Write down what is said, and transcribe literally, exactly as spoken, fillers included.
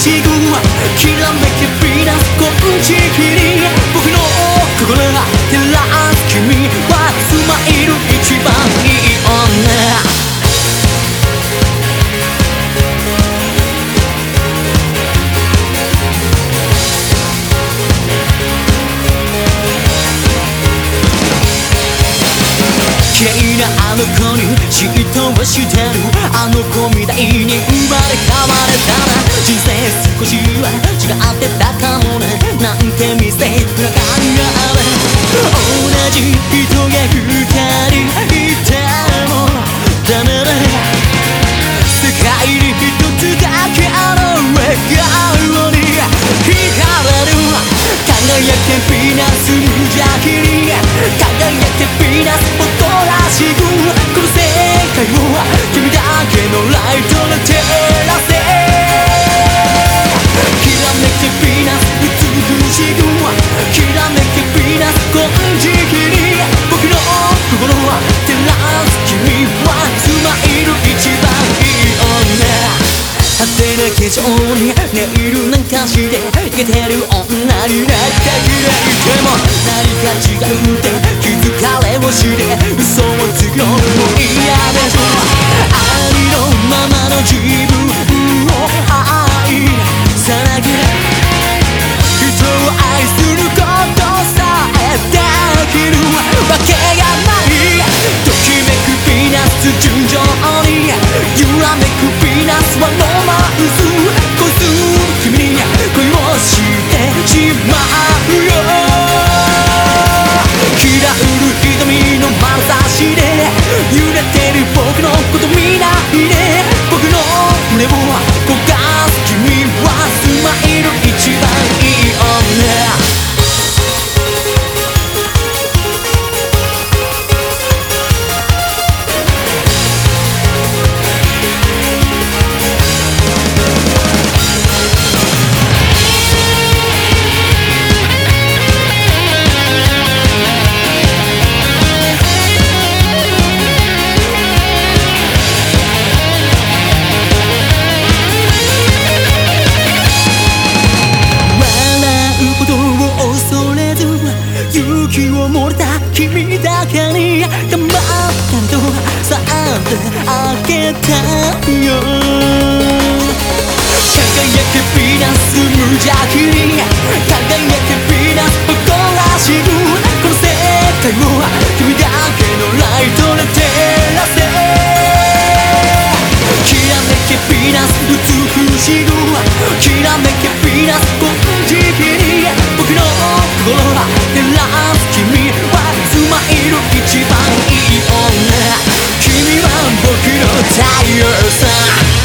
しぐきらめきヴィーナス金色に僕の心が照らす君はスマイル一番いい女綺麗なあの子に嫉妬はしてるあの子みたいに生まれ変われたら人生少しは違ってたかもねなんて見せな考え同じ人が二人いてもダメだ世界に一つだけの笑顔に惹かれる輝けヴィーナス無邪気に輝けヴィーナス誇らしくこの世界を君だけのライトで照らせきらめけヴィーナス美しくきらめけヴィーナス金色に僕の心は照らす君はスマイル一番いい女派手な化粧にネイルなんかしてイケてる女になってきれいても何か違うって気づかれもして嘘をつくのも嫌でしょありのままの自分を愛さなきゃ人を愛することさえできるわけがないときめくヴィーナス純情に揺らめくヴィーナスはロマンス恋する君に恋をしてしまうよきらうる瞳の眼差しで揺れてる僕のこと見ないで僕の胸を焦がす君はスマイル一番いい女勇気を漏れた君だけに頑張ったとさってあげたよ輝けヴィーナス無邪気に輝けヴィーナス誇らしくこの世界を君だけのライトで照らせきらめけヴィーナス美しくきらめけヴィーナス金色に僕の心は照らす君はスマイル一番いい女君は僕の太陽さ